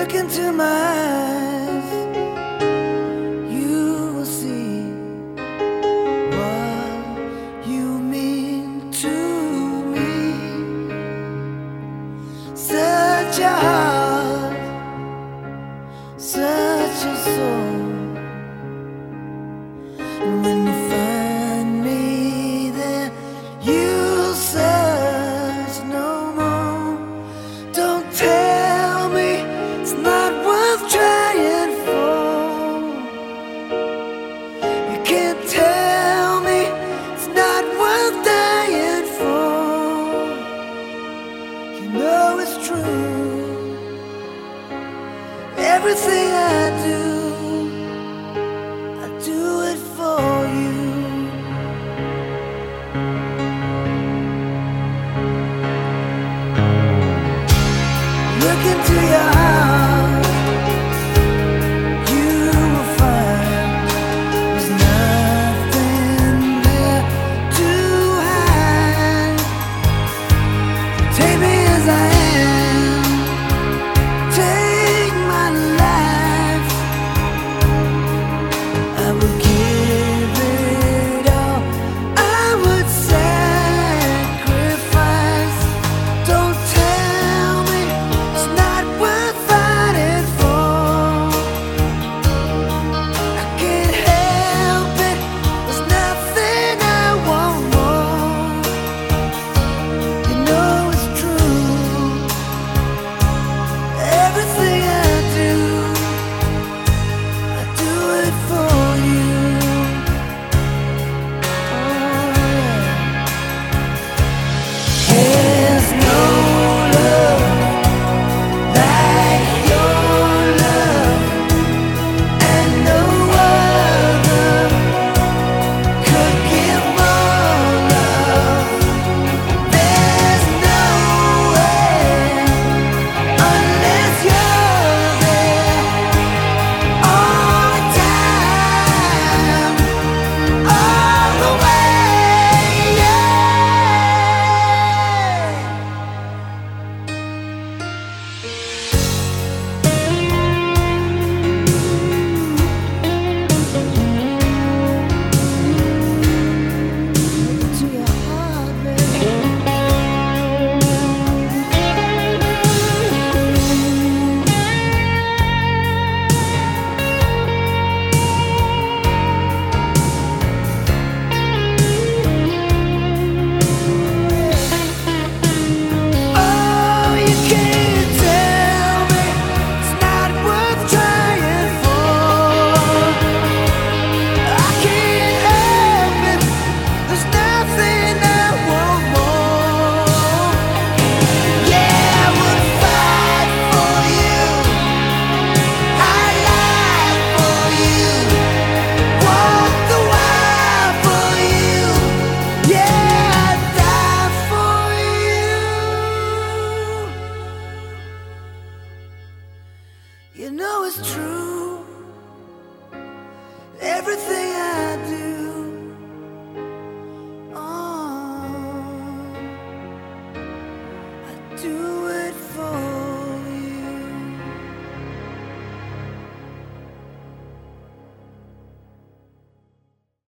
Look into my eyes, you will see what you mean to me. Such a heart, such a soul. And when you find me there, you'll search no more. Don't tell me it's not worth trying for. You can't tell me it's not worth dying for. You know it's true. Everything I do it for you. Look into your heart, you will find there's nothing there to hide. Take me as I am, take my life. I would give it all, I would sacrifice. Don't tell me it's not worth fighting for. I can't help it, there's nothing I want more. You know it's true. Everything I do it for you. Oh, yeah. There's no love like your love, and no other could give more love. There's no way unless you're there all the time, all the way, yeah. To your heart, baby. Oh, you can't tell me it's not worth trying for. I can't help it, there's nothing I want more. Yeah, I would fight for you, I'd lie for you, walk the wire for you. Yeah, I'd die for you. You know it's true. Everything